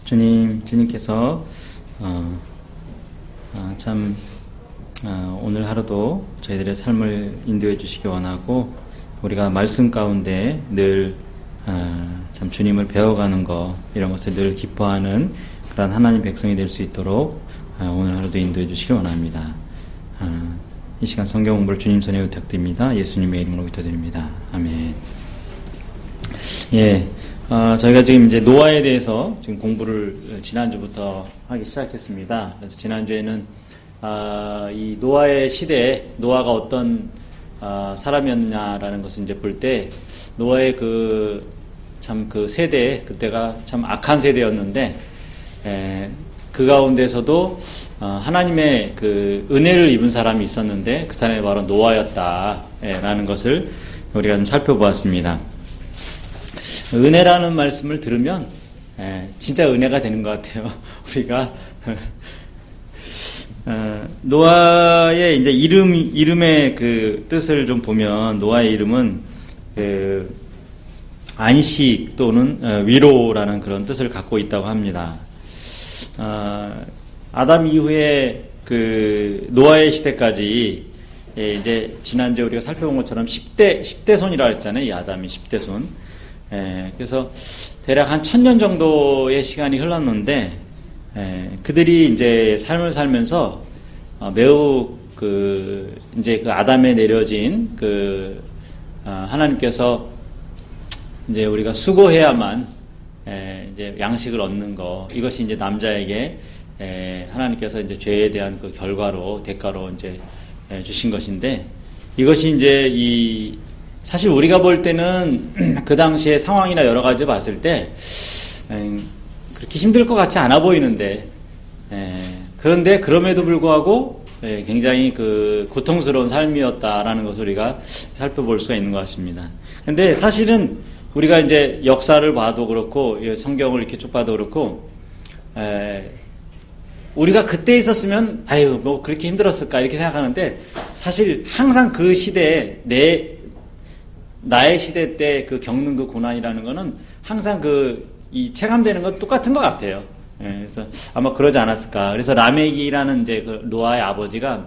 주님께서 오늘 하루도 저희들의 삶을 인도해 주시기 원하고, 우리가 말씀 가운데 늘 참 주님을 배워가는 것, 이런 것을 늘 기뻐하는 그런 하나님 백성이 될 수 있도록 오늘 하루도 인도해 주시기 원합니다. 이 시간 성경 공부를 주님 손에 부탁드립니다. 예수님의 이름으로 기도드립니다. 아멘. 예, 저희가 지금 이제 노아에 대해서 지금 공부를 지난주부터 하기 시작했습니다. 그래서 지난주에는 이 노아의 시대에 노아가 어떤 사람이었냐라는 것을 이제 볼 때, 노아의 그 세대, 그때가 참 악한 세대였는데, 그 가운데서도 하나님의 그 은혜를 입은 사람이 있었는데, 그 사람이 바로 노아였다라는 것을 우리가 좀 살펴보았습니다. 은혜라는 말씀을 들으면 진짜 은혜가 되는 것 같아요. 우리가 노아의 이제 이름의 그 뜻을 좀 보면, 노아의 이름은 그 안식 또는 위로라는 그런 뜻을 갖고 있다고 합니다. 아담 이후에 그 노아의 시대까지, 이제 지난주에 우리가 살펴본 것처럼 10대 손이라고 했잖아요. 이 아담이 10대 손. 그래서 대략 한 1000년 정도의 시간이 흘렀는데, 그들이 이제 삶을 살면서 매우 이제 그 아담에 내려진 하나님께서 이제 우리가 수고해야만 이제 양식을 얻는 거, 이것이 이제 남자에게 하나님께서 이제 죄에 대한 그 대가로 이제 주신 것인데, 이것이 이제 사실 우리가 볼 때는 그 당시의 상황이나 여러 가지 봤을 때 그렇게 힘들 것 같지 않아 보이는데, 그런데 그럼에도 불구하고 굉장히 그 고통스러운 삶이었다라는 것을 우리가 살펴볼 수가 있는 것 같습니다. 근데 사실은 우리가 이제 역사를 봐도 그렇고, 성경을 이렇게 쭉 봐도 그렇고, 우리가 그때 있었으면 뭐 그렇게 힘들었을까 이렇게 생각하는데, 사실 항상 그 시대에 나의 시대 때 그 겪는 그 고난이라는 거는 항상 이 체감되는 건 똑같은 것 같아요. 그래서 아마 그러지 않았을까. 그래서 라멕이라는 이제 그 노아의 아버지가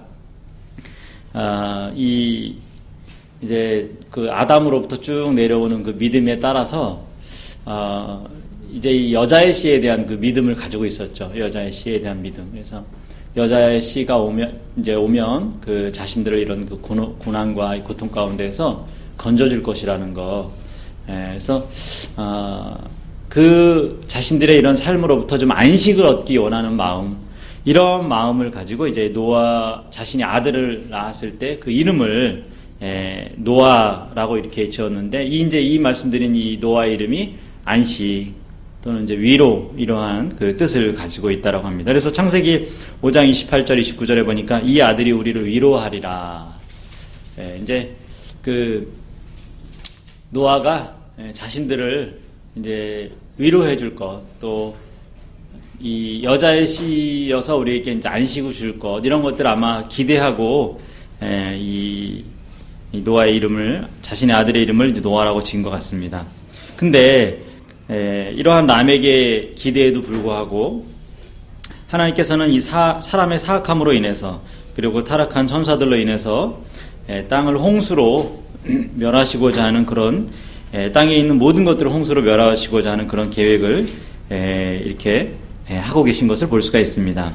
이제 그 아담으로부터 쭉 내려오는 그 믿음에 따라서 이제 이 여자의 씨에 대한 그 믿음을 가지고 있었죠. 여자의 씨에 대한 믿음. 그래서 여자의 씨가 오면 그 자신들을 이런 그 고난과 고통 가운데서 건져줄 것이라는 거. 그래서 그 자신들의 이런 삶으로부터 좀 안식을 얻기 원하는 마음, 이런 마음을 가지고 이제 노아 자신이 아들을 낳았을 때 그 이름을 노아라고 이렇게 지었는데, 이제 이 말씀드린 이 노아의 이름이 안식 또는 이제 위로, 이러한 그 뜻을 가지고 있다라고 합니다. 그래서 창세기 5장 28절 29절에 보니까 이 아들이 우리를 위로하리라. 이제 그 노아가 자신들을 이제 위로해 줄 것, 또 이 여자의 씨여서 우리에게 이제 안식을 줄 것, 이런 것들 아마 기대하고 이 노아의 이름을, 자신의 아들의 이름을 이제 노아라고 지은 것 같습니다. 근데 이러한 라멕의 기대에도 불구하고 하나님께서는 이 사람의 사악함으로 인해서, 그리고 타락한 천사들로 인해서 땅을 홍수로 멸하시고자 하는 그런, 땅에 있는 모든 것들을 홍수로 멸하시고자 하는 그런 계획을 이렇게 하고 계신 것을 볼 수가 있습니다.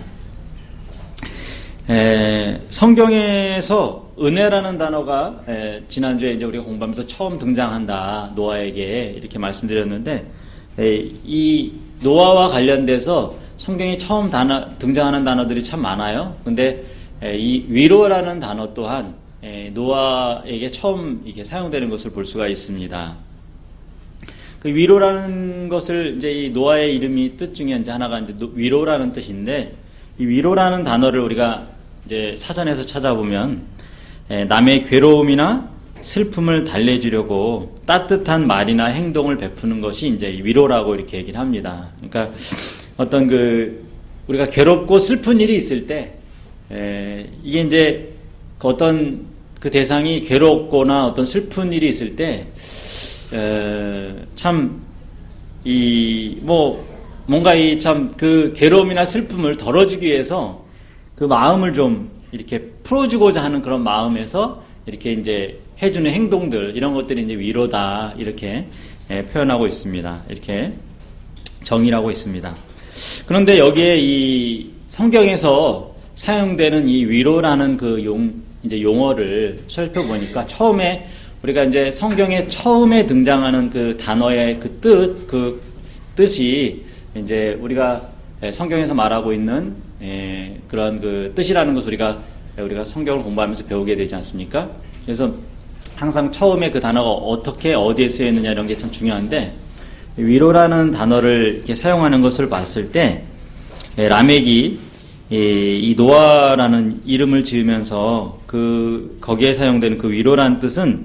성경에서 은혜라는 단어가 지난주에 이제 우리가 공부하면서 처음 등장한다, 노아에게, 이렇게 말씀드렸는데, 이 노아와 관련돼서 성경이 처음 등장하는 단어들이 참 많아요. 근데 이 위로라는 단어 또한 노아에게 처음 이게 사용되는 것을 볼 수가 있습니다. 그 위로라는 것을 이제 이 노아의 이름이 뜻 중에 이제 하나가 이제 위로라는 뜻인데, 이 위로라는 단어를 우리가 이제 사전에서 찾아보면 남의 괴로움이나 슬픔을 달래주려고 따뜻한 말이나 행동을 베푸는 것이 이제 위로라고 이렇게 얘기를 합니다. 그러니까 어떤 우리가 괴롭고 슬픈 일이 있을 때 이게 이제 어떤 그 대상이 괴롭거나 어떤 슬픈 일이 있을 때 참 뭔가 이 참 그 괴로움이나 슬픔을 덜어주기 위해서 그 마음을 좀 이렇게 풀어주고자 하는 그런 마음에서 이렇게 이제 해주는 행동들, 이런 것들이 이제 위로다, 이렇게 표현하고 있습니다. 이렇게 정의를 하고 있습니다. 그런데 여기에 이 성경에서 사용되는 이 위로라는 그 이제 용어를 살펴보니까 처음에 우리가 이제 성경에 처음에 등장하는 그 단어의 그 뜻이 이제 우리가 성경에서 말하고 있는 그런 그 뜻이라는 것을 우리가 성경을 공부하면서 배우게 되지 않습니까? 그래서 항상 처음에 그 단어가 어떻게 어디에 쓰여 있느냐 이런 게 참 중요한데, 위로라는 단어를 이렇게 사용하는 것을 봤을 때 라멕이 이 노아라는 이름을 지으면서 거기에 사용되는 그 위로라는 뜻은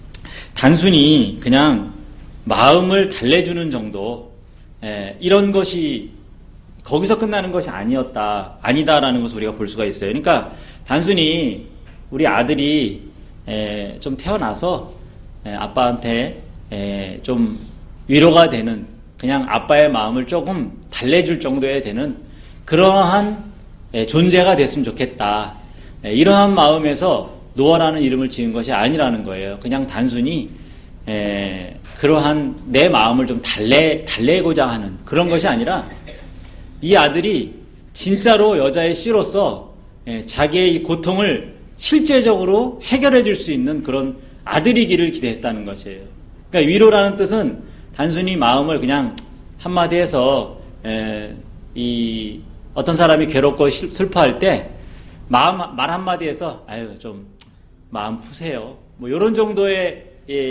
단순히 그냥 마음을 달래주는 정도, 이런 것이 거기서 끝나는 것이 아니다라는 것을 우리가 볼 수가 있어요. 그러니까 단순히 우리 아들이 좀 태어나서 아빠한테 좀 위로가 되는, 그냥 아빠의 마음을 조금 달래줄 정도에 되는 그러한 존재가 됐으면 좋겠다, 이러한 마음에서 노아라는 이름을 지은 것이 아니라는 거예요. 그냥 단순히 그러한 내 마음을 좀 달래고자 하는 그런 것이 아니라, 이 아들이 진짜로 여자의 씨로서 자기의 이 고통을 실제적으로 해결해 줄 수 있는 그런 아들이기를 기대했다는 것이에요. 그러니까 위로라는 뜻은 단순히 마음을 그냥 한마디 해서 이 어떤 사람이 괴롭고 슬퍼할 때 말 한마디 해서 아유 좀 마음 푸세요, 뭐 이런 정도의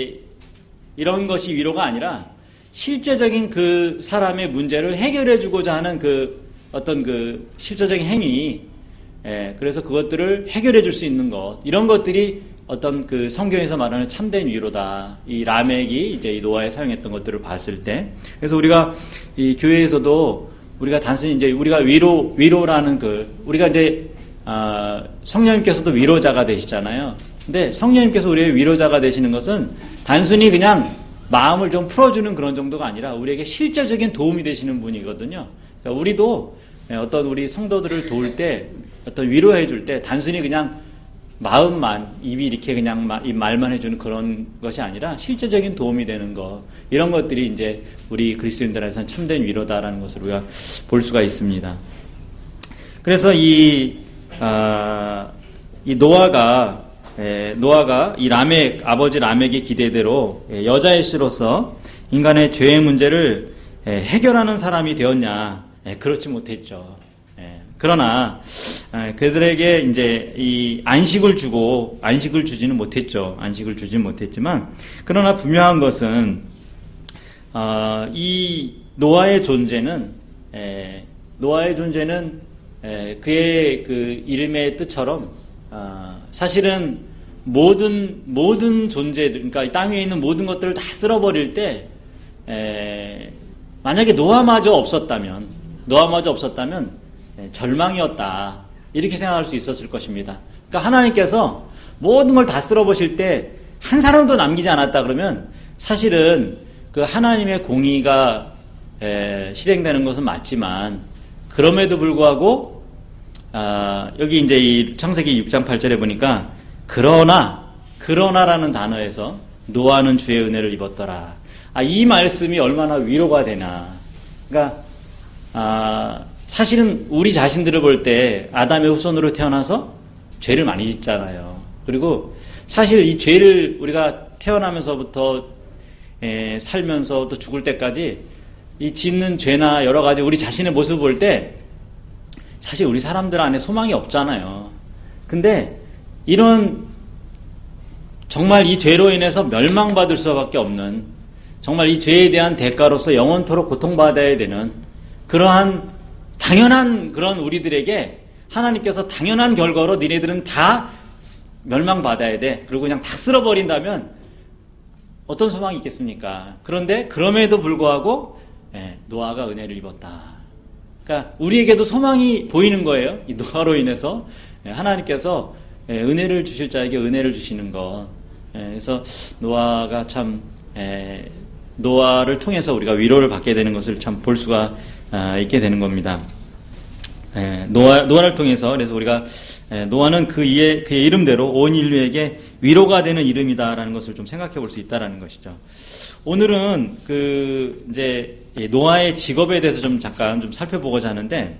이런 것이 위로가 아니라, 실제적인 그 사람의 문제를 해결해 주고자 하는 그 어떤 그 실제적인 행위, 그래서 그것들을 해결해 줄 수 있는 것, 이런 것들이 어떤 그 성경에서 말하는 참된 위로다. 이 라멕이 이제 이 노아에 사용했던 것들을 봤을 때, 그래서 우리가 이 교회에서도 우리가 단순히 이제 우리가 위로라는 우리가 이제 성령님께서도 위로자가 되시잖아요. 근데 성령님께서 우리의 위로자가 되시는 것은 단순히 그냥 마음을 좀 풀어주는 그런 정도가 아니라 우리에게 실제적인 도움이 되시는 분이거든요. 그러니까 우리도 어떤 우리 성도들을 도울 때, 어떤 위로해 줄 때 단순히 그냥 마음만, 입이 이렇게 그냥 이 말만 해주는 그런 것이 아니라 실제적인 도움이 되는 것, 이런 것들이 이제 우리 그리스도인들에서는 참된 위로다라는 것을 우리가 볼 수가 있습니다. 그래서 이 노아가 이 아버지 라멕의 기대대로 여자의 씨로서 인간의 죄의 문제를 해결하는 사람이 되었냐? 그렇지 못했죠. 그러나 그들에게 이제 이 안식을 주지는 못했죠. 안식을 주지는 못했지만, 그러나 분명한 것은 이 노아의 존재는 그의 그 이름의 뜻처럼 사실은 모든 존재들, 그러니까 이 땅 위에 있는 모든 것들을 다 쓸어버릴 때, 만약에 노아마저 없었다면 절망이었다, 이렇게 생각할 수 있었을 것입니다. 그러니까 하나님께서 모든 걸 다 쓸어버릴 때 한 사람도 남기지 않았다 그러면, 사실은 그 하나님의 공의가 실행되는 것은 맞지만, 그럼에도 불구하고 여기 이제 이 창세기 6장 8절에 보니까 그러나라는 단어에서 노아는 주의 은혜를 입었더라. 이 말씀이 얼마나 위로가 되나. 그러니까 사실은 우리 자신들을 볼 때 아담의 후손으로 태어나서 죄를 많이 짓잖아요. 그리고 사실 이 죄를 우리가 태어나면서부터 살면서 또 죽을 때까지 이 짓는 죄나 여러 가지 우리 자신의 모습을 볼 때 사실 우리 사람들 안에 소망이 없잖아요. 근데 이런 정말 이 죄로 인해서 멸망받을 수밖에 없는, 정말 이 죄에 대한 대가로서 영원토록 고통받아야 되는 그러한 당연한 그런 우리들에게 하나님께서 당연한 결과로 니네들은 다 멸망받아야 돼, 그리고 그냥 다 쓸어버린다면 어떤 소망이 있겠습니까? 그런데 그럼에도 불구하고 노아가 은혜를 입었다. 그러니까 우리에게도 소망이 보이는 거예요. 이 노아로 인해서 하나님께서 은혜를 주실 자에게 은혜를 주시는 것. 그래서 노아가 참 노아를 통해서 우리가 위로를 받게 되는 것을 참 볼 수가 있게 되는 겁니다. 노아를 통해서 그래서 우리가 노아는 그의 이름대로 온 인류에게 위로가 되는 이름이다라는 것을 좀 생각해 볼 수 있다라는 것이죠. 오늘은 이제 노아의 직업에 대해서 좀 잠깐 좀 살펴보고자 하는데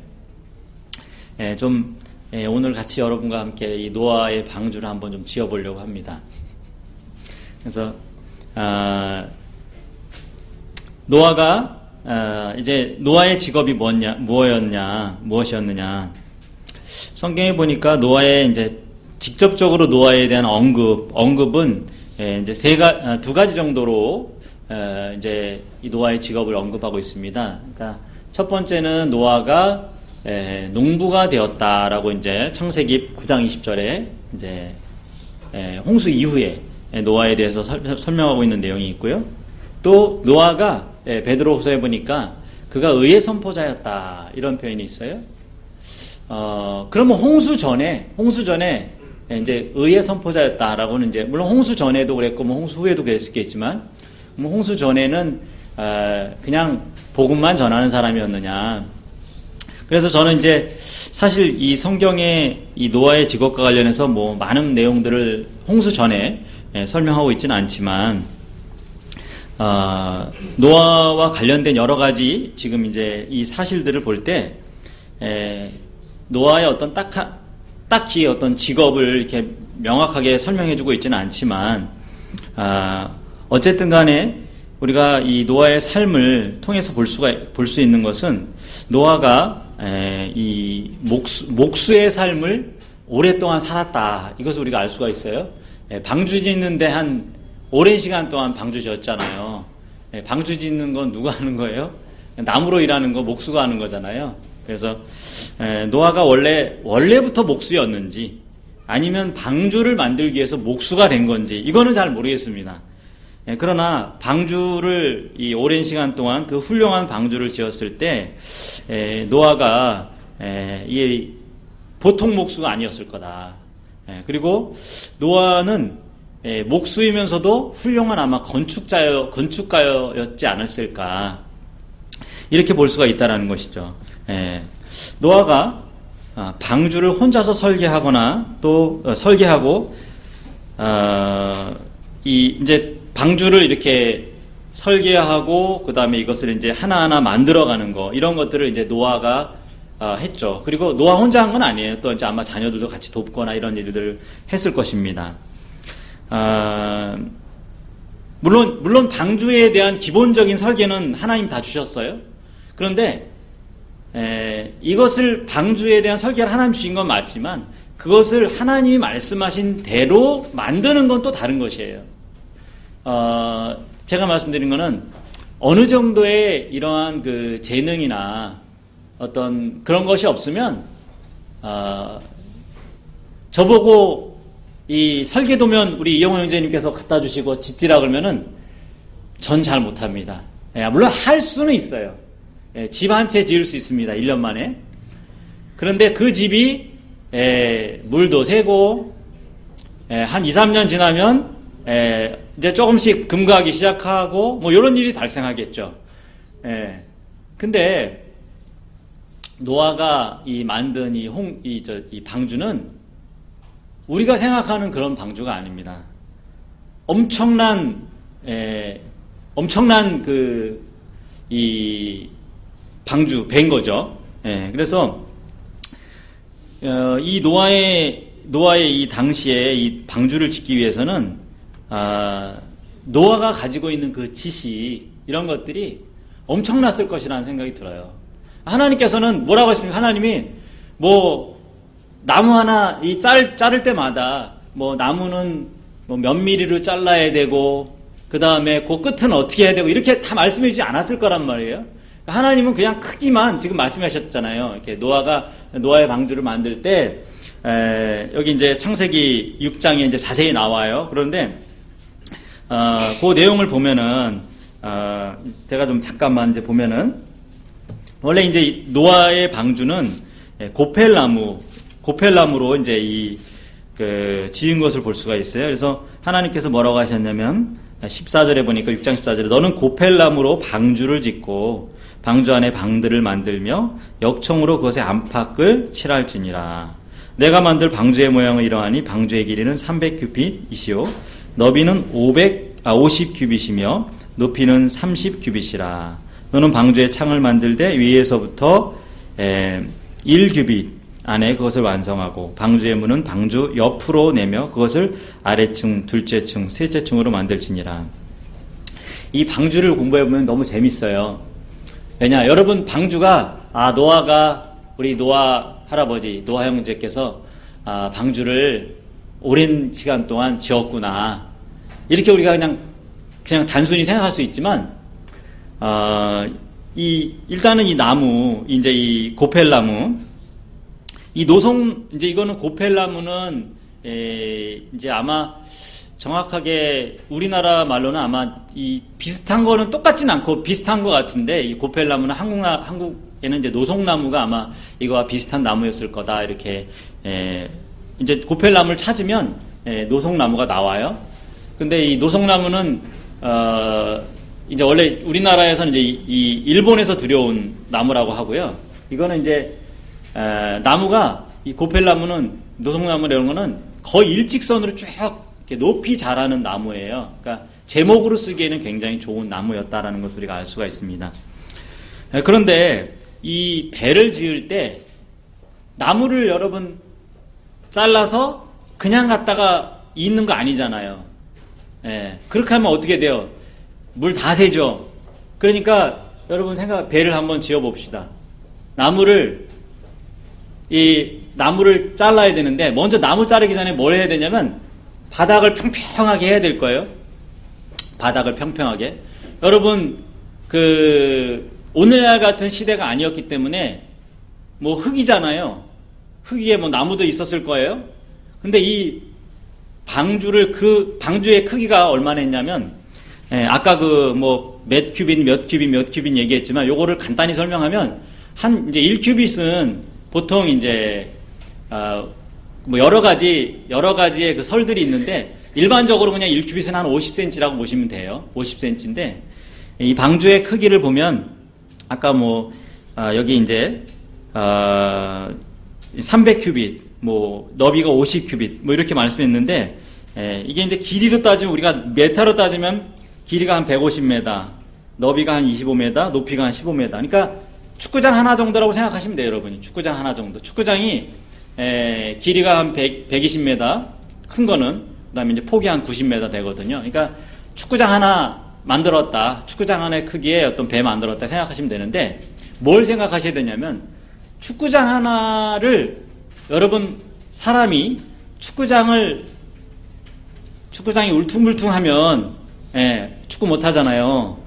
오늘 같이 여러분과 함께 이 노아의 방주를 한번 좀 지어보려고 합니다. 그래서 노아가 이제 노아의 직업이 무엇이었느냐? 성경에 보니까 노아의 이제 직접적으로 노아에 대한 언급은 이제 두 가지 정도로 이제 이 노아의 직업을 언급하고 있습니다. 그러니까 첫 번째는 노아가 농부가 되었다라고 이제 창세기 9장 20절에 이제 홍수 이후에 노아에 대해서 설명하고 있는 내용이 있고요. 또 노아가 베드로후서에 보니까 그가 의의 선포자였다 이런 표현이 있어요. 그러면 홍수 전에 이제 의의 선포자였다라고는 이제 물론 홍수 전에도 그랬고 뭐 홍수 후에도 그랬겠지만 뭐 홍수 전에는 그냥 복음만 전하는 사람이었느냐. 그래서 저는 이제 사실 이 성경의 이 노아의 직업과 관련해서 뭐 많은 내용들을 홍수 전에 설명하고 있지는 않지만 노아와 관련된 여러 가지 지금 이제 이 사실들을 볼 때 노아의 어떤 딱히 어떤 직업을 이렇게 명확하게 설명해주고 있지는 않지만 어쨌든 간에 우리가 이 노아의 삶을 통해서 볼 수 있는 것은 노아가 이 목수의 삶을 오랫동안 살았다. 이것을 우리가 알 수가 있어요. 방주 짓는데 한 오랜 시간 동안 방주 지었잖아요. 방주 짓는 건 누가 하는 거예요? 나무로 일하는 거 목수가 하는 거잖아요. 그래서 노아가 원래부터 목수였는지 아니면 방주를 만들기 위해서 목수가 된 건지 이거는 잘 모르겠습니다. 그러나 방주를 이 오랜 시간 동안 그 훌륭한 방주를 지었을 때 노아가 이 보통 목수가 아니었을 거다. 그리고 노아는 목수이면서도 훌륭한 아마 건축가였지 않았을까 이렇게 볼 수가 있다라는 것이죠. 노아가 방주를 혼자서 설계하거나 또 설계하고 이제 방주를 이렇게 설계하고 그 다음에 이것을 이제 하나하나 만들어가는 거 이런 것들을 이제 노아가 했죠. 그리고 노아 혼자 한 건 아니에요. 또 이제 아마 자녀들도 같이 돕거나 이런 일들을 했을 것입니다. 물론 방주에 대한 기본적인 설계는 하나님 다 주셨어요. 그런데 이것을 방주에 대한 설계를 하나님 주신 건 맞지만 그것을 하나님이 말씀하신 대로 만드는 건 또 다른 것이에요. 제가 말씀드린 거는 어느 정도의 이러한 그 재능이나 어떤 그런 것이 없으면 저보고 이 설계도면 우리 이영호 형제님께서 갖다 주시고 짓지라 그러면은 전 잘 못합니다. 물론 할 수는 있어요. 집 한 채 지을 수 있습니다. 1년 만에. 그런데 그 집이 물도 새고 한 2, 3년 지나면 이제 조금씩 금가하기 시작하고 뭐 이런 일이 발생하겠죠. 근데 노아가 만든 이 방주는 우리가 생각하는 그런 방주가 아닙니다. 엄청난 이 방주, 배인 거죠. 그래서 이 노아의 이 당시에 이 방주를 짓기 위해서는 노아가 가지고 있는 그 지식 이런 것들이 엄청났을 것이라는 생각이 들어요. 하나님께서는 뭐라고 했습니까? 하나님이 뭐 나무 하나 자를 때마다 뭐 나무는 뭐 몇 미리로 잘라야 되고 그 다음에 그 끝은 어떻게 해야 되고 이렇게 다 말씀해 주지 않았을 거란 말이에요. 하나님은 그냥 크기만 지금 말씀하셨잖아요. 이렇게 노아가 노아의 방주를 만들 때 여기 이제 창세기 6장에 이제 자세히 나와요. 그런데 그 내용을 보면은 제가 좀 잠깐만 이제 보면은 원래 이제 노아의 방주는 고펠나무로 이제 지은 것을 볼 수가 있어요. 그래서 하나님께서 뭐라고 하셨냐면 14절에 보니까 6장 14절에 너는 고펠나무로 방주를 짓고 방주 안에 방들을 만들며 역청으로 그것에 안팎을 칠할지니라. 내가 만들 방주의 모양은 이러하니 방주의 길이는 300규빗이시오 너비는 50규빗이며 높이는 30규빗이라. 너는 방주의 창을 만들되 위에서부터 1규빗 안에 그것을 완성하고 방주의 문은 방주 옆으로 내며 그것을 아래층, 둘째층, 셋째층으로 만들지니라. 이 방주를 공부해보면 너무 재밌어요. 왜냐, 여러분 방주가 우리 노아 할아버지, 노아 형제께서 방주를 오랜 시간 동안 지었구나. 이렇게 우리가 그냥 단순히 생각할 수 있지만, 일단은 이 나무, 이제 이 고펠나무, 이 이제 이거는 고펠나무는, 이제 아마 정확하게 우리나라 말로는 아마 이 비슷한 거는 똑같진 않고 비슷한 것 같은데, 이 고펠나무는 한국에는 이제 노송나무가 아마 이거와 비슷한 나무였을 거다. 이렇게, 이제 고펠나무를 찾으면, 노송나무가 나와요. 근데 이 노송나무는, 이제 원래 우리나라에서는 이제 이 일본에서 들여온 나무라고 하고요. 이거는 이제, 나무가, 이 고펠나무는, 노송나무 이런 거는 거의 일직선으로 쭉 이렇게 높이 자라는 나무예요. 그러니까 제목으로 쓰기에는 굉장히 좋은 나무였다라는 것을 우리가 알 수가 있습니다. 그런데 이 배를 지을 때 나무를 여러분 잘라서 그냥 갖다가 있는 거 아니잖아요. 그렇게 하면 어떻게 돼요? 물 다 새죠. 그러니까 여러분 배를 한번 지어 봅시다. 나무를 잘라야 되는데 먼저 나무 자르기 전에 뭘 해야 되냐면 바닥을 평평하게 해야 될 거예요. 바닥을 평평하게. 여러분 오늘날 같은 시대가 아니었기 때문에 뭐 흙이잖아요. 흙 위에 뭐 나무도 있었을 거예요. 근데 이 방주의 크기가 얼마나 했냐면, 아까 몇 큐빗 얘기했지만, 요거를 간단히 설명하면, 이제 1큐빗은 보통 이제, 여러 가지의 그 설들이 있는데, 일반적으로 그냥 1큐빗은 한 50cm라고 보시면 돼요. 50cm인데, 이 방주의 크기를 보면, 아까 여기 이제, 300큐빗, 너비가 50큐빗, 이렇게 말씀했는데, 이게 이제 길이로 따지면, 우리가 메타로 따지면, 길이가 한 150m, 너비가 한 25m, 높이가 한 15m. 그러니까, 축구장 하나 정도라고 생각하시면 돼요, 여러분이. 축구장 하나 정도. 축구장이, 길이가 한 120m, 큰 거는, 그 다음에 이제 폭이 한 90m 되거든요. 그러니까, 축구장 하나 만들었다. 축구장 하나의 크기의 어떤 배 만들었다 생각하시면 되는데, 뭘 생각하셔야 되냐면, 축구장 하나를 여러분 사람이 축구장이 울퉁불퉁하면 축구 못하잖아요.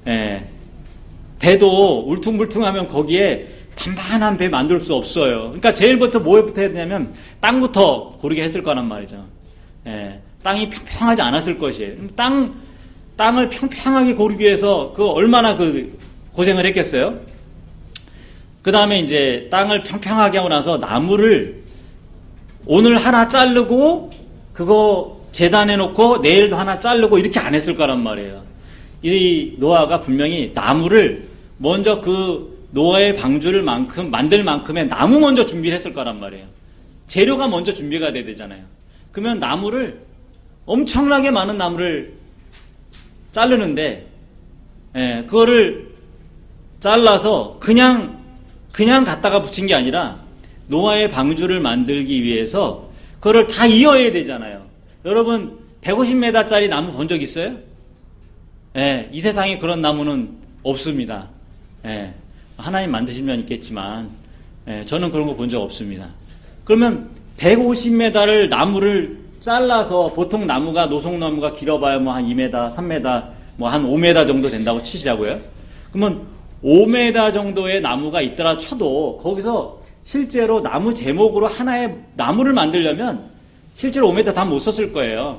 배도 울퉁불퉁하면 거기에 반반한 배 만들 수 없어요. 그러니까 제일부터 뭐부터 해야 되냐면 땅부터 고르게 했을 거란 말이죠. 땅이 평평하지 않았을 것이에요. 땅을 평평하게 고르기 위해서 얼마나 고생을 했겠어요? 그 다음에 이제 땅을 평평하게 하고 나서 나무를 오늘 하나 자르고 그거 재단해 놓고 내일도 하나 자르고 이렇게 안 했을 거란 말이에요. 이 노아가 분명히 나무를 먼저 노아의 방주를 만들 만큼의 나무 먼저 준비를 했을 거란 말이에요. 재료가 먼저 준비가 돼야 되잖아요. 그러면 엄청나게 많은 나무를 자르는데, 그거를 잘라서 그냥 갖다가 붙인 게 아니라 노아의 방주를 만들기 위해서 그거를 다 이어야 되잖아요. 여러분 150m짜리 나무 본 적 있어요? 이 세상에 그런 나무는 없습니다. 하나님 만드시면 있겠지만 저는 그런 거 본 적 없습니다. 그러면 150m를 나무를 잘라서 보통 노송나무가 길어봐야 한 2m, 3m, 한 5m 정도 된다고 치시자고요. 그러면 5m 정도의 나무가 있더라 쳐도 거기서 실제로 나무 제목으로 하나의 나무를 만들려면 실제로 5m 다 못 썼을 거예요.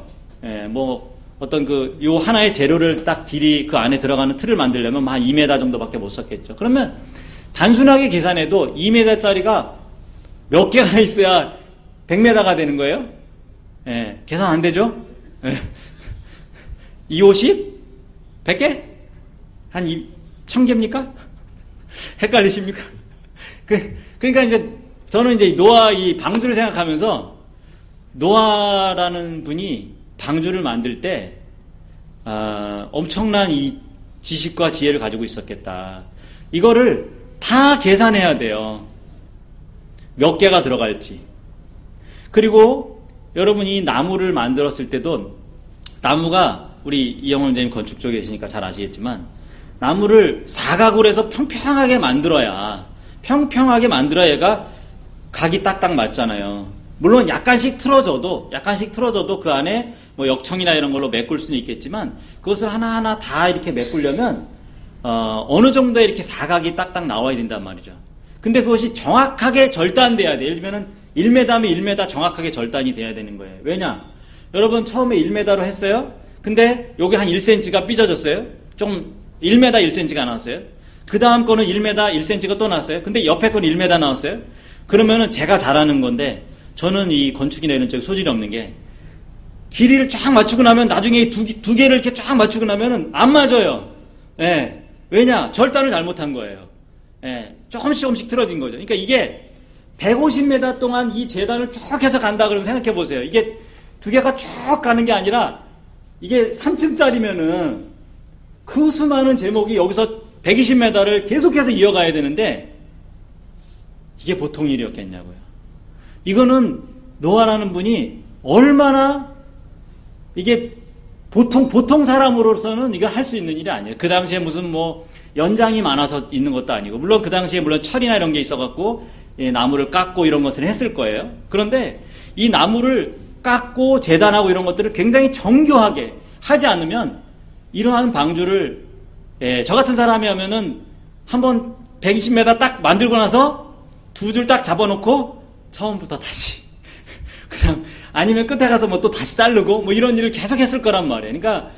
요 하나의 재료를 딱 길이 그 안에 들어가는 틀을 만들려면 한 2m 정도밖에 못 썼겠죠. 그러면 단순하게 계산해도 2m짜리가 몇 개가 있어야 100m가 되는 거예요? 계산 안 되죠? 250? 100개? 한 1000개입니까? 헷갈리십니까? 그러니까 이제 저는 이제 노아 이 방주를 생각하면서 노아라는 분이 방주를 만들 때 엄청난 이 지식과 지혜를 가지고 있었겠다. 이거를 다 계산해야 돼요. 몇 개가 들어갈지. 그리고 여러분이 나무를 만들었을 때도 나무가 우리 이영훈 선생님 건축 쪽에 계시니까 잘 아시겠지만 나무를 사각으로 해서 평평하게 만들어야 얘가 각이 딱딱 맞잖아요. 물론 약간씩 틀어져도 그 안에 뭐 역청이나 이런 걸로 메꿀 수는 있겠지만 그것을 하나하나 다 이렇게 메꾸려면 어느 정도 이렇게 사각이 딱딱 나와야 된단 말이죠. 근데 그것이 정확하게 절단돼야 돼요. 예를 들면은 1m면 1m 정확하게 절단이 돼야 되는 거예요. 왜냐? 여러분 처음에 1m로 했어요. 근데 여기 한 1cm가 삐져졌어요. 좀 1m 1cm가 나왔어요. 그 다음 거는 1m 1cm가 또 나왔어요. 근데 옆에 거는 1m 나왔어요. 그러면은 제가 잘하는 건데 저는 이 건축이나 이런 쪽 소질이 없는 게 길이를 쫙 맞추고 나면 나중에 두 개를 이렇게 쫙 맞추고 나면은 안 맞아요. 예. 왜냐? 절단을 잘못한 거예요. 예. 조금씩 틀어진 거죠. 그러니까 이게 150m 동안 이 재단을 쭉 해서 간다 그러면 생각해 보세요. 이게 두 개가 쭉 가는 게 아니라 이게 3층짜리면은 그 수많은 제목이 여기서 120m를 계속해서 이어가야 되는데 이게 보통 일이었겠냐고요. 이거는 노아라는 분이 얼마나 이게 보통 사람으로서는 이걸 할 수 있는 일이 아니에요. 그 당시에 무슨 뭐 연장이 많아서 있는 것도 아니고 물론 그 당시에 물론 철이나 이런 게 있어갖고 나무를 깎고 이런 것을 했을 거예요. 그런데 이 나무를 깎고 재단하고 이런 것들을 굉장히 정교하게 하지 않으면 이러한 방주를 저 같은 사람이 하면은 한번 120m 딱 만들고 나서 두 줄 딱 잡아놓고 처음부터 다시 그냥 아니면 끝에 가서 뭐 또 다시 자르고 뭐 이런 일을 계속 했을 거란 말이에요. 그러니까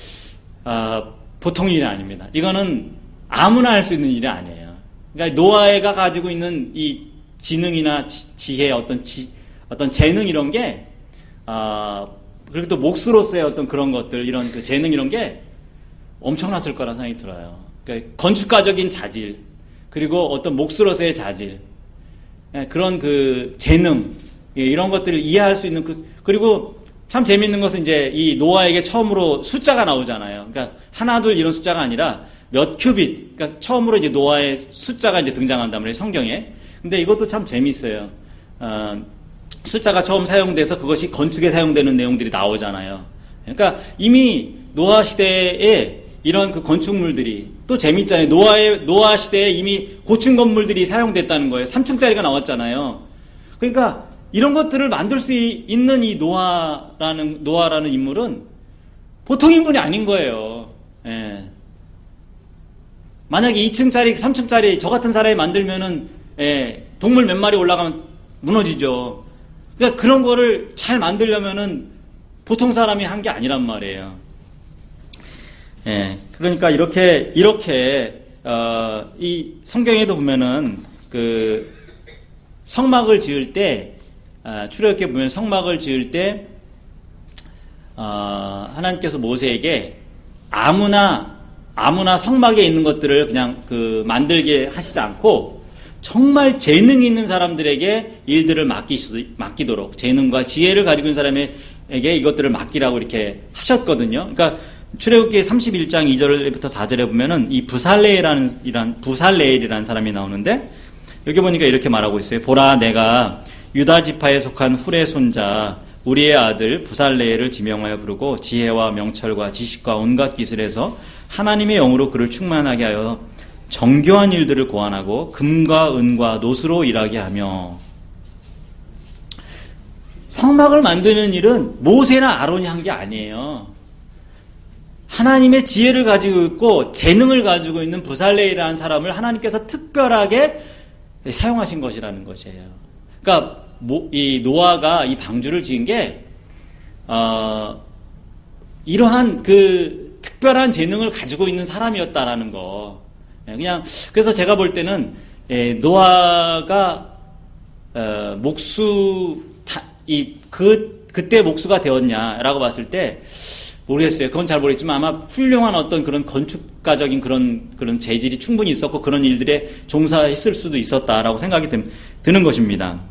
보통 일이 아닙니다. 이거는 아무나 할 수 있는 일이 아니에요. 그러니까 노아가 가지고 있는 이 지능이나 지혜 어떤 재능 이런 게 그리고 또 몫으로서의 어떤 그런 것들 이런 그 재능 이런 게 엄청났을 거라 생각이 들어요. 그러니까 건축가적인 자질 그리고 어떤 몫으로서의 자질 그런 그 재능 이런 것들을 이해할 수 있는 그리고 참 재밌는 것은 이제 이 노아에게 처음으로 숫자가 나오잖아요. 그러니까 하나 둘 이런 숫자가 아니라 몇 큐빗 그러니까 처음으로 이제 노아의 숫자가 이제 등장한단 말이에요 성경에. 근데 이것도 참 재미있어요. 숫자가 처음 사용돼서 그것이 건축에 사용되는 내용들이 나오잖아요. 그러니까 이미 노아 시대에 이런 그 건축물들이 또 재밌잖아요. 노아 시대에 이미 고층 건물들이 사용됐다는 거예요. 3층짜리가 나왔잖아요. 그러니까 이런 것들을 만들 수 있는 이 노아라는 인물은 보통 인물이 아닌 거예요. 예. 만약에 2층짜리, 3층짜리 저 같은 사람이 만들면은 동물 몇 마리 올라가면 무너지죠. 그러니까 그런 거를 잘 만들려면은 보통 사람이 한 게 아니란 말이에요. 그러니까 이렇게 이 성경에도 보면은 그 성막을 지을 때 출애굽기에 보면 성막을 지을 때 하나님께서 모세에게 아무나 성막에 있는 것들을 그냥 그 만들게 하시지 않고 정말 재능 있는 사람들에게 일들을 맡기도록 재능과 지혜를 가지고 있는 사람에게 이것들을 맡기라고 이렇게 하셨거든요. 그러니까 출애굽기 31장 2절부터 4절에 보면은 이 부살레엘이라는 사람이 나오는데 여기 보니까 이렇게 말하고 있어요. 보라, 내가 유다 지파에 속한 훌의 손자 우리의 아들 부살레엘을 지명하여 부르고 지혜와 명철과 지식과 온갖 기술에서 하나님의 영으로 그를 충만하게 하여 정교한 일들을 고안하고 금과 은과 노수로 일하게 하며. 성막을 만드는 일은 모세나 아론이 한 게 아니에요. 하나님의 지혜를 가지고 있고 재능을 가지고 있는 부살레이라는 사람을 하나님께서 특별하게 사용하신 것이라는 것이에요. 그러니까 이 노아가 이 방주를 지은 게 이러한 그 특별한 재능을 가지고 있는 사람이었다라는 거. 그냥 그래서 제가 볼 때는 노아가 그때 목수가 되었냐라고 봤을 때 모르겠어요. 그건 잘 모르겠지만 아마 훌륭한 어떤 그런 건축가적인 그런 재질이 충분히 있었고 그런 일들에 종사했을 수도 있었다라고 생각이 드는 것입니다.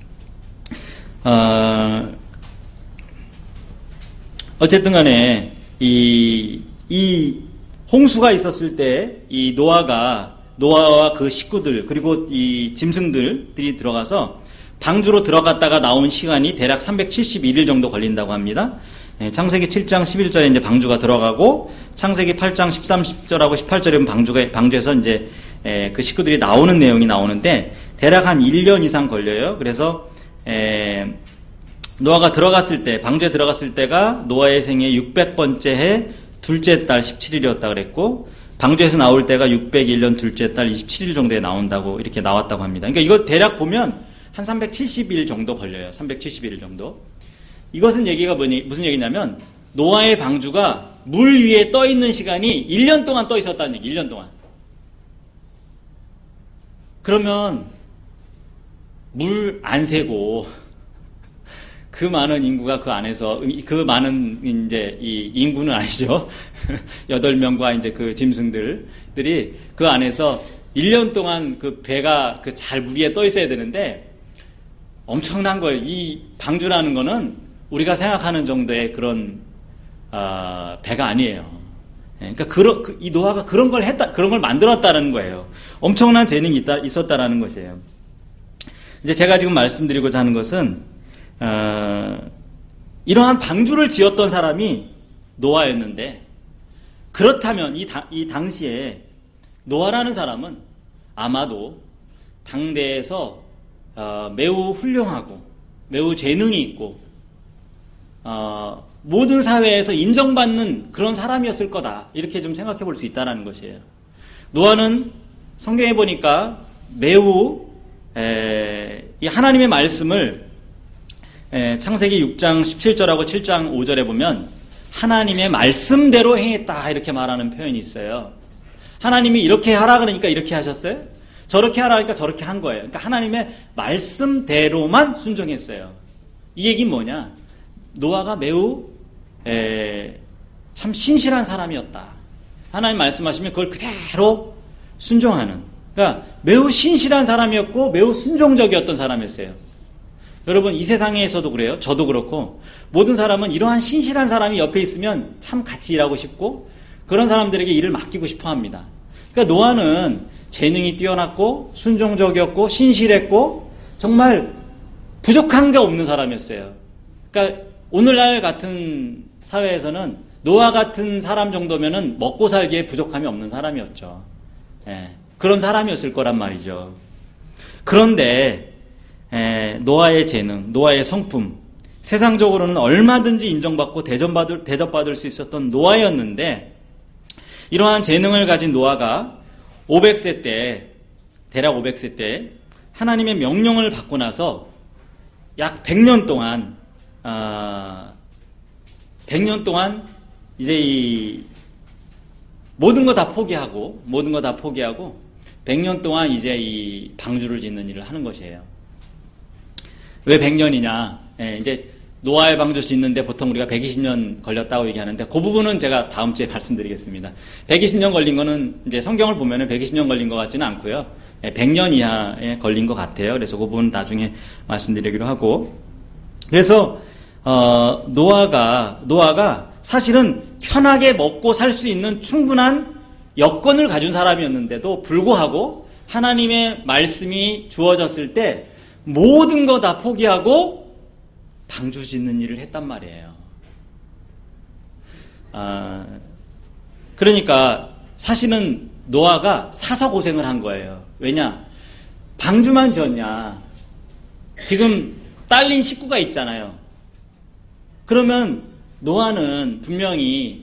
어쨌든 간에 이 홍수가 있었을 때 이 노아와 그 식구들 그리고 이 짐승들이 들어가서 방주로 들어갔다가 나온 시간이 대략 371일 정도 걸린다고 합니다. 창세기 7장 11절에 이제 방주가 들어가고 창세기 8장 13, 10절하고 18절에 방주에서 이제 그 식구들이 나오는 내용이 나오는데 대략 한 1년 이상 걸려요. 그래서 노아가 들어갔을 때 방주에 들어갔을 때가 노아의 생애 600번째 해 둘째 달 17일이었다 그랬고 방주에서 나올 때가 601년 둘째 달 27일 정도에 나온다고 이렇게 나왔다고 합니다. 그러니까 이거 대략 보면 한 370일 정도 걸려요. 371일 정도. 이것은 얘기가 무슨 얘기냐면 노아의 방주가 물 위에 떠 있는 시간이 1년 동안 떠 있었다는 얘기. 1년 동안. 그러면 물 안 새고 그 많은 인구가 그 안에서 그 많은 이제 이 인구는 아니죠. 8명과 이제 그 짐승들이 그 안에서 1년 동안 그 배가 그 잘 물 위에 떠 있어야 되는데 엄청난 거예요. 이 방주라는 거는 우리가 생각하는 정도의 그런 배가 아니에요. 그러니까 이 노아가 그런 걸 만들었다는 거예요. 엄청난 재능이 있었다라는 것이에요. 이제 제가 지금 말씀드리고자 하는 것은 이러한 방주를 지었던 사람이 노아였는데 그렇다면 이 당시에 노아라는 사람은 아마도 당대에서 매우 훌륭하고 매우 재능이 있고 모든 사회에서 인정받는 그런 사람이었을 거다 이렇게 좀 생각해 볼 수 있다는 것이에요. 노아는 성경에 보니까 매우 이 하나님의 말씀을 창세기 6장 17절하고 7장 5절에 보면 하나님의 말씀대로 행했다 이렇게 말하는 표현이 있어요. 하나님이 이렇게 하라 그러니까 이렇게 하셨어요. 저렇게 하라 그러니까 저렇게 한 거예요. 그러니까 하나님의 말씀대로만 순종했어요. 이 얘기는 뭐냐? 노아가 매우 참 신실한 사람이었다. 하나님 말씀하시면 그걸 그대로 순종하는. 그러니까 매우 신실한 사람이었고 매우 순종적이었던 사람이었어요. 여러분 이 세상에서도 그래요. 저도 그렇고 모든 사람은 이러한 신실한 사람이 옆에 있으면 참 같이 일하고 싶고 그런 사람들에게 일을 맡기고 싶어 합니다. 그러니까 노아는 재능이 뛰어났고 순종적이었고 신실했고 정말 부족한 게 없는 사람이었어요. 그러니까 오늘날 같은 사회에서는 노아 같은 사람 정도면은 먹고 살기에 부족함이 없는 사람이었죠. 그런 사람이었을 거란 말이죠. 그런데 노아의 재능, 노아의 성품, 세상적으로는 얼마든지 인정받고 대접받을 수 있었던 노아였는데 이러한 재능을 가진 노아가 500세 때, 대략 500세 때 하나님의 명령을 받고 나서 약 100년 동안 100년 동안 이제 이 모든 거 다 포기하고 100년 동안 이제 이 방주를 짓는 일을 하는 것이에요. 왜 100년이냐? 이제 노아의 방주 짓는데 보통 우리가 120년 걸렸다고 얘기하는데 그 부분은 제가 다음 주에 말씀드리겠습니다. 120년 걸린 거는 이제 성경을 보면은 120년 걸린 것 같지는 않고요. 100년 이하에 걸린 것 같아요. 그래서 그 부분 나중에 말씀드리기로 하고. 그래서 노아가 사실은 편하게 먹고 살 수 있는 충분한 여건을 가진 사람이었는데도 불구하고 하나님의 말씀이 주어졌을 때 모든 거 다 포기하고 방주 짓는 일을 했단 말이에요. 그러니까 사실은 노아가 사서 고생을 한 거예요. 왜냐? 방주만 지었냐? 지금 딸린 식구가 있잖아요. 그러면 노아는 분명히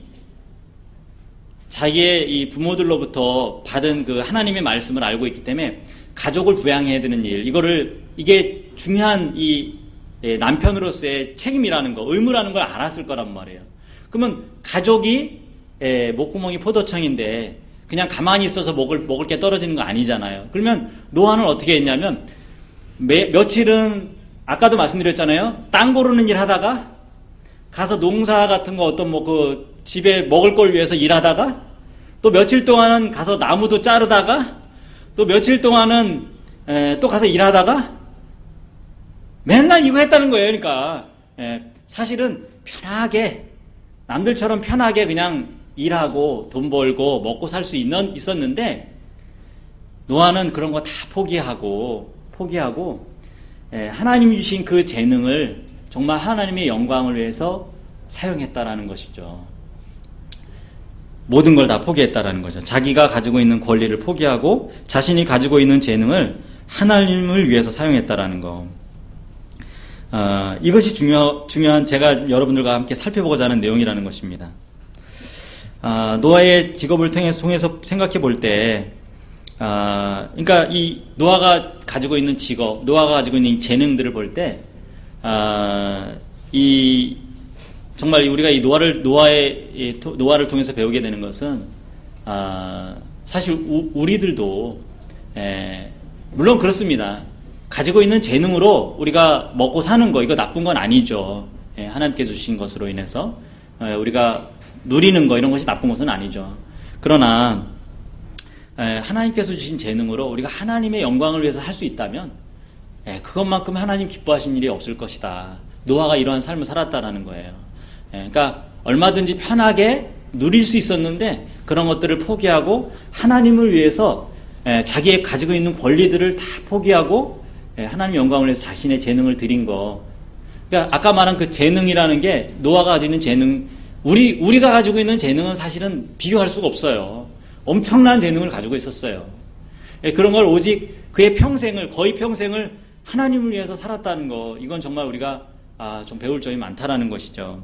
자기의 이 부모들로부터 받은 그 하나님의 말씀을 알고 있기 때문에 가족을 부양해야 되는 일, 이게 중요한 이 남편으로서의 책임이라는 거, 의무라는 걸 알았을 거란 말이에요. 그러면 가족이 목구멍이 포도청인데 그냥 가만히 있어서 먹을 게 떨어지는 거 아니잖아요. 그러면 노아는 어떻게 했냐면 며칠은 아까도 말씀드렸잖아요. 땅 고르는 일 하다가 가서 농사 같은 거 어떤 집에 먹을 걸 위해서 일하다가 또 며칠 동안은 가서 나무도 자르다가 또 며칠 동안은 또 가서 일하다가 맨날 이거 했다는 거예요. 그러니까 사실은 편하게 남들처럼 편하게 그냥 일하고 돈 벌고 먹고 살 수 있었는데 노아는 그런 거 다 포기하고 하나님이 주신 그 재능을 정말 하나님의 영광을 위해서 사용했다라는 것이죠. 모든 걸 다 포기했다라는 거죠. 자기가 가지고 있는 권리를 포기하고 자신이 가지고 있는 재능을 하나님을 위해서 사용했다라는 거. 이것이 중요한 제가 여러분들과 함께 살펴보고자 하는 내용이라는 것입니다. 노아의 직업을 통해서 생각해 볼 때, 그러니까 이 노아가 가지고 있는 직업, 노아가 가지고 있는 재능들을 볼 때, 정말 우리가 이 노아를 통해서 배우게 되는 것은, 사실 우리들도, 물론 그렇습니다. 가지고 있는 재능으로 우리가 먹고 사는 거, 이거 나쁜 건 아니죠. 하나님께서 주신 것으로 인해서 우리가 누리는 거, 이런 것이 나쁜 것은 아니죠. 그러나 하나님께서 주신 재능으로 우리가 하나님의 영광을 위해서 할 수 있다면 그것만큼 하나님 기뻐하신 일이 없을 것이다. 노아가 이러한 삶을 살았다라는 거예요. 그러니까 얼마든지 편하게 누릴 수 있었는데 그런 것들을 포기하고 하나님을 위해서 자기의 가지고 있는 권리들을 다 포기하고 하나님의 영광을 위해서 자신의 재능을 드린 거. 그러니까 아까 말한 그 재능이라는 게 노아가 가지고 있는 재능, 우리가 가지고 있는 재능은 사실은 비교할 수가 없어요. 엄청난 재능을 가지고 있었어요. 그런 걸 오직 그의 거의 평생을 하나님을 위해서 살았다는 거, 이건 정말 우리가 좀 배울 점이 많다라는 것이죠.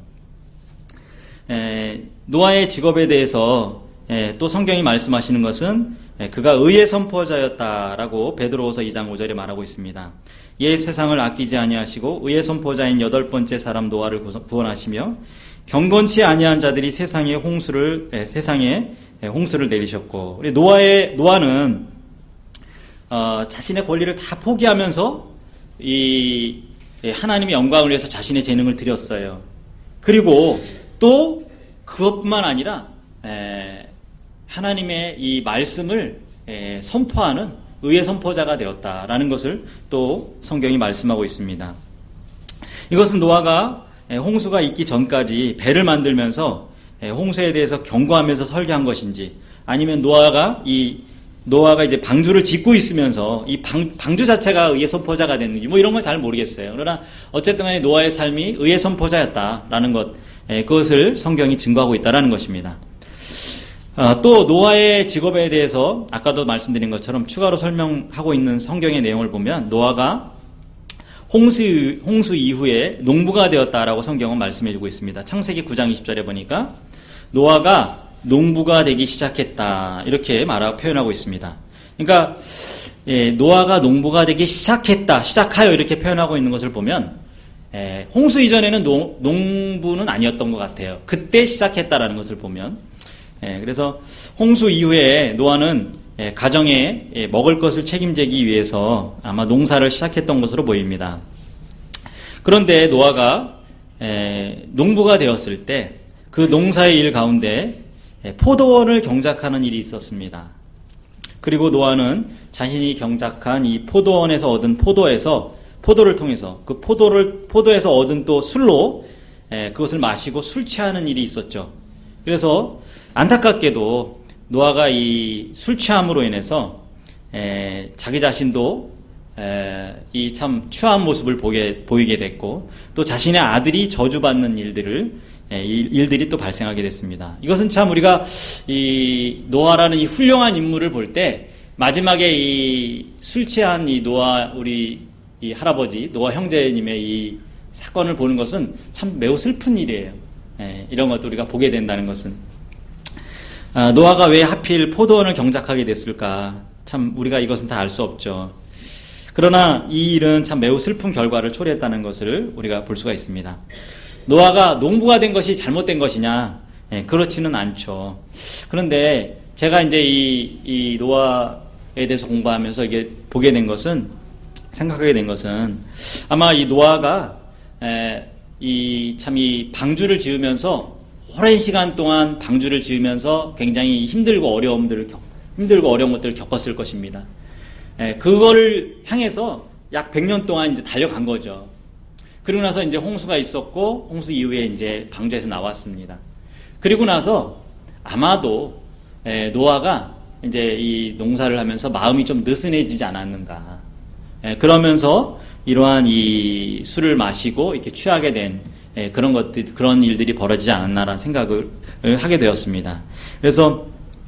노아의 직업에 대해서 또 성경이 말씀하시는 것은 그가 의의 선포자였다라고 베드로후서 2장 5절에 말하고 있습니다. 옛 세상을 아끼지 아니하시고 의의 선포자인 8번째 사람 노아를 구원하시며 경건치 아니한 자들이 세상에 홍수를 내리셨고, 우리 노아는 자신의 권리를 다 포기하면서 이 하나님의 영광을 위해서 자신의 재능을 드렸어요. 그리고 또 그것뿐만 아니라 하나님의 이 말씀을 선포하는 의의 선포자가 되었다라는 것을 또 성경이 말씀하고 있습니다. 이것은 노아가 홍수가 있기 전까지 배를 만들면서 홍수에 대해서 경고하면서 설계한 것인지, 아니면 노아가 이제 방주를 짓고 있으면서 이 방주 자체가 의의 선포자가 됐는지, 이런 건 잘 모르겠어요. 그러나 어쨌든 간에 노아의 삶이 의의 선포자였다라는 것, 그것을 성경이 증거하고 있다라는 것입니다. 또 노아의 직업에 대해서 아까도 말씀드린 것처럼 추가로 설명하고 있는 성경의 내용을 보면 노아가 홍수 이후에 농부가 되었다라고 성경은 말씀해주고 있습니다. 창세기 9장 20절에 보니까 노아가 농부가 되기 시작했다, 이렇게 표현하고 있습니다. 그러니까 노아가 농부가 되기 시작하여 이렇게 표현하고 있는 것을 보면 홍수 이전에는 농부는 아니었던 것 같아요. 그때 시작했다라는 것을 보면, 그래서 홍수 이후에 노아는 가정에 먹을 것을 책임지기 위해서 아마 농사를 시작했던 것으로 보입니다. 그런데 노아가 농부가 되었을 때 그 농사의 일 가운데 포도원을 경작하는 일이 있었습니다. 그리고 노아는 자신이 경작한 이 포도원에서 얻은 포도를 통해서 그 포도에서 얻은 또 술로 그것을 마시고 술 취하는 일이 있었죠. 그래서 안타깝게도 노아가 이 술 취함으로 인해서 자기 자신도 이 참 취한 모습을 보이게 됐고, 또 자신의 아들이 저주받는 일들이 또 발생하게 됐습니다. 이것은 참 우리가 이 노아라는 이 훌륭한 인물을 볼 때 마지막에 이 술 취한 이 우리 이 할아버지 노아 형제님의 이 사건을 보는 것은 참 매우 슬픈 일이에요. 이런 것도 우리가 보게 된다는 것은, 노아가 왜 하필 포도원을 경작하게 됐을까, 참 우리가 이것은 다 알 수 없죠. 그러나 이 일은 참 매우 슬픈 결과를 초래했다는 것을 우리가 볼 수가 있습니다. 노아가 농부가 된 것이 잘못된 것이냐? 그렇지는 않죠. 그런데 제가 이제 이 노아에 대해서 공부하면서 이게 생각하게 된 것은 아마 이 노아가 이 방주를 지으면서 오랜 시간 동안 방주를 지으면서 굉장히 힘들고 어려운 것들을 겪었을 것입니다. 그거를 향해서 약 100년 동안 이제 달려간 거죠. 그리고 나서 이제 홍수가 있었고, 홍수 이후에 이제 방주에서 나왔습니다. 그리고 나서 아마도 노아가 이제 이 농사를 하면서 마음이 좀 느슨해지지 않았는가. 그러면서 이러한 이 술을 마시고 이렇게 취하게 된 그런 일들이 벌어지지 않았나라는 생각을 하게 되었습니다. 그래서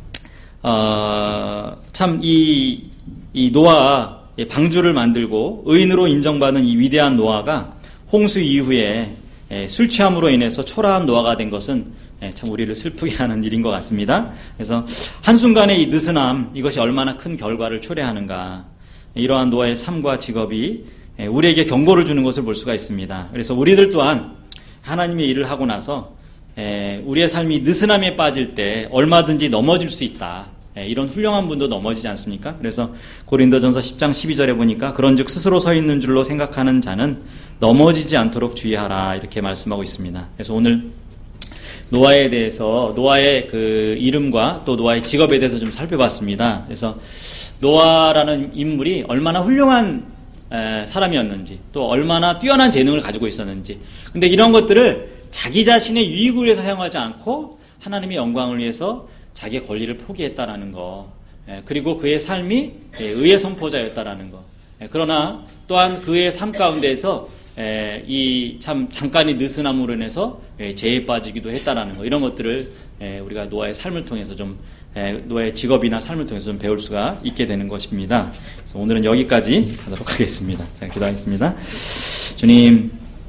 참 이 노아 방주를 만들고 의인으로 인정받은 이 위대한 노아가 홍수 이후에 술 취함으로 인해서 초라한 노아가 된 것은 참 우리를 슬프게 하는 일인 것 같습니다. 그래서 한순간의 이 느슨함, 이것이 얼마나 큰 결과를 초래하는가. 이러한 노아의 삶과 직업이 우리에게 경고를 주는 것을 볼 수가 있습니다. 그래서 우리들 또한 하나님의 일을 하고 나서 우리의 삶이 느슨함에 빠질 때 얼마든지 넘어질 수 있다. 이런 훌륭한 분도 넘어지지 않습니까? 그래서 고린도전서 10장 12절에 보니까 그런즉 스스로 서 있는 줄로 생각하는 자는 넘어지지 않도록 주의하라, 이렇게 말씀하고 있습니다. 그래서 오늘 노아에 대해서, 노아의 그 이름과 또 노아의 직업에 대해서 좀 살펴봤습니다. 그래서 노아라는 인물이 얼마나 훌륭한 사람이었는지, 또 얼마나 뛰어난 재능을 가지고 있었는지, 근데 이런 것들을 자기 자신의 유익을 위해서 사용하지 않고 하나님의 영광을 위해서 자기의 권리를 포기했다라는 거, 그리고 그의 삶이 의의 선포자였다라는 거, 그러나 또한 그의 삶 가운데에서 이 참 잠깐의 느슨함으로 인해서 죄에 빠지기도 했다라는 거, 이런 것들을 우리가 노아의 삶을 통해서 좀, 노아의 직업이나 삶을 통해서 좀 배울 수가 있게 되는 것입니다. 그래서 오늘은 여기까지 하도록 하겠습니다. 자, 기도하겠습니다. 주님,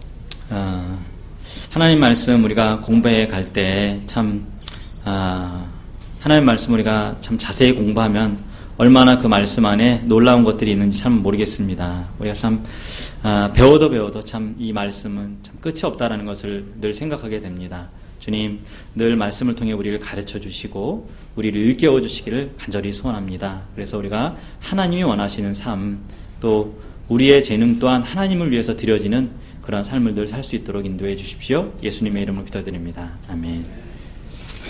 하나님 말씀 우리가 공부해 갈 때 참, 하나님 말씀 우리가 참 자세히 공부하면 얼마나 그 말씀 안에 놀라운 것들이 있는지 참 모르겠습니다. 우리가 참 배워도 참 이 말씀은 참 끝이 없다라는 것을 늘 생각하게 됩니다. 주님, 늘 말씀을 통해 우리를 가르쳐 주시고 우리를 일깨워 주시기를 간절히 소원합니다. 그래서 우리가 하나님이 원하시는 삶, 또 우리의 재능 또한 하나님을 위해서 드려지는 그런 삶을 늘 살 수 있도록 인도해 주십시오. 예수님의 이름으로 기도드립니다. 아멘.